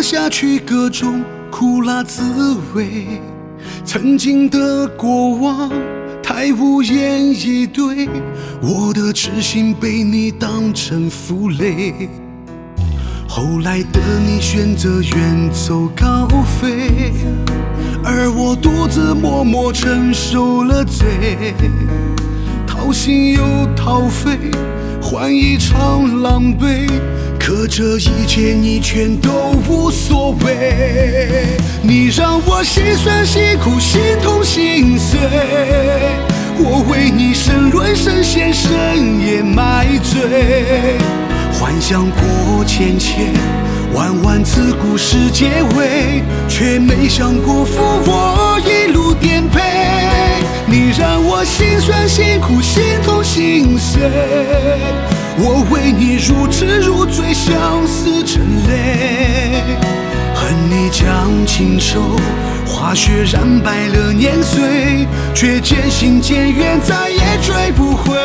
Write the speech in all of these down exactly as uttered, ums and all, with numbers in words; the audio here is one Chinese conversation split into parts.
下去各种苦辣滋味。曾经的过往太无言以对，我的痴心被你当成负累。后来的你选择远走高飞，而我独自默默承受了罪，掏心又掏肺，换一场狼狈。可这一切你全都无所谓，你让我心酸辛苦心痛心碎，我为你神沦神仙深夜埋醉。幻想过千千万万次故事结尾，却没想过负我一路颠沛。你让我心酸辛苦心痛心碎，我为你如痴如醉相思成泪。恨你将情愁化雪染白了年岁，却渐行渐远再也追不回。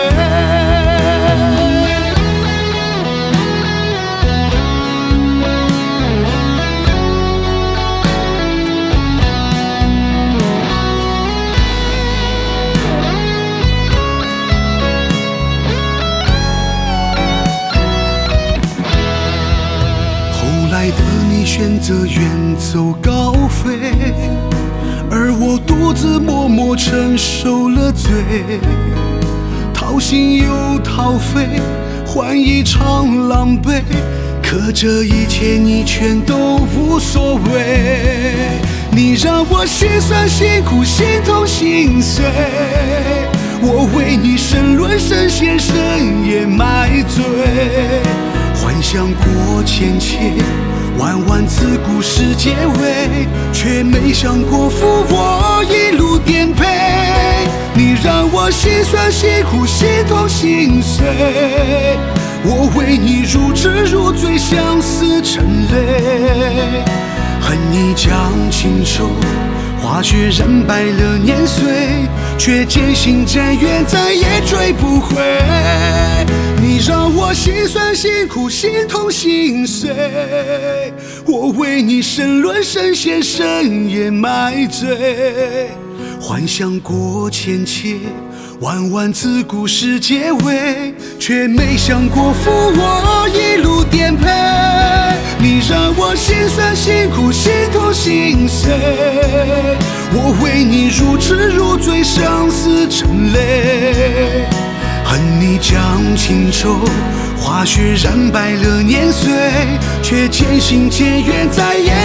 后来的你选择远走高飞，而我独自默默承受了罪，掏心又掏肺，换一场狼狈。可这一切你全都无所谓，你让我心酸辛苦心痛心碎，我为你神沦神仙深夜埋醉。幻想过千千万万次故事结尾，却没想过负我一路颠沛。你让我心酸辛苦心痛心碎，我为你如痴如醉相思成泪。恨你将情愁化雪染白了年岁，却渐行渐远再也追不回。你让我心酸辛苦心痛心碎，我为你神沦神仙深夜埋醉。幻想过千千万万次故事结尾，却没想过负我一路颠沛。你让我心酸辛苦心痛心碎，我为你如痴如醉相思成泪。恨你将情愁化雪染白了年岁，却渐行渐远再也